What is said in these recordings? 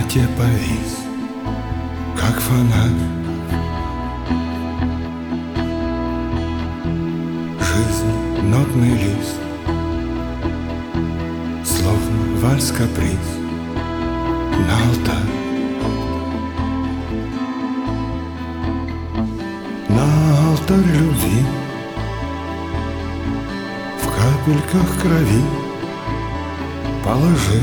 темноте повис, как фонарь. Жизнь — нотный лист, словно вальс-каприз на алтарь. На алтарь любви в капельках крови положи.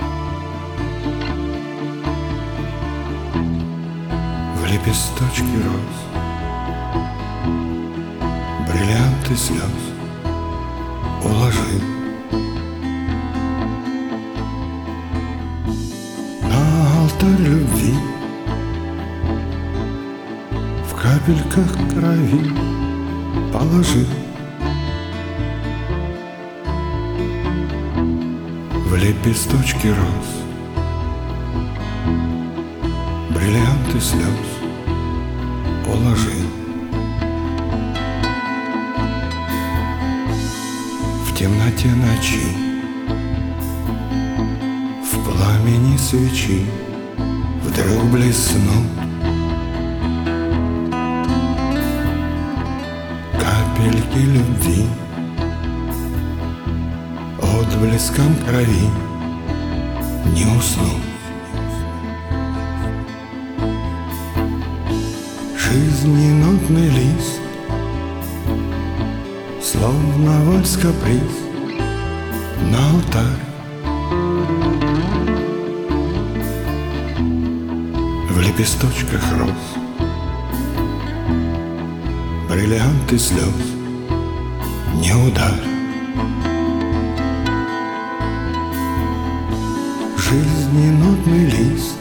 В лепесточки роз бриллианты слез уложи. На алтарь любви в капельках крови положи. В лепесточки роз бриллианты слез уложи. В темноте ночи, в пламени свечи вдруг блеснут капельки любви. Отблеском крови не уснуть. Жизни нотный лист, словно вальс-каприз на алтарь. В лепесточках роз бриллианты слез не ударь. Жизни нотный лист,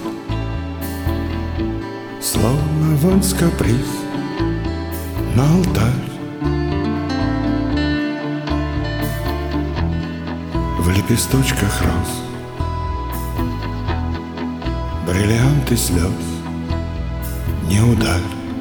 словно вальс-каприз на алтарь. В лепесточках роз бриллианты слез не ударь.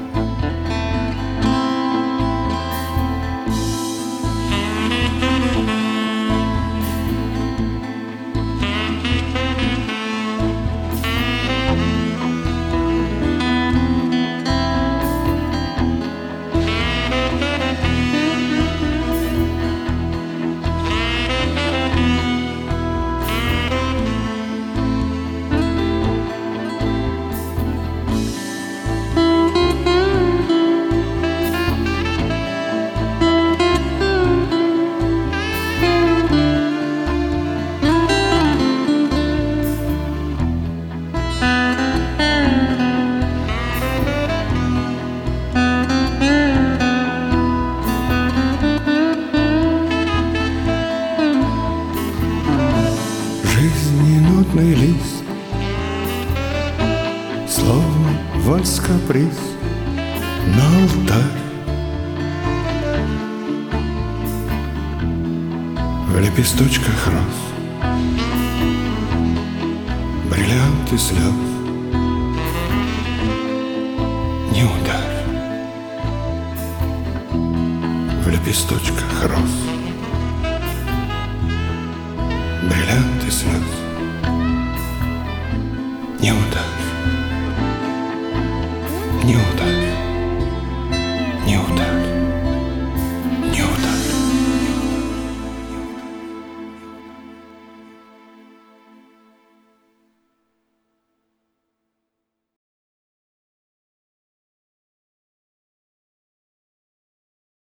Нотный лист, словно вальс-каприз на алтарь. В лепесточках роз бриллианты слез не ударь. В лепесточках роз бриллианты слез не ударь.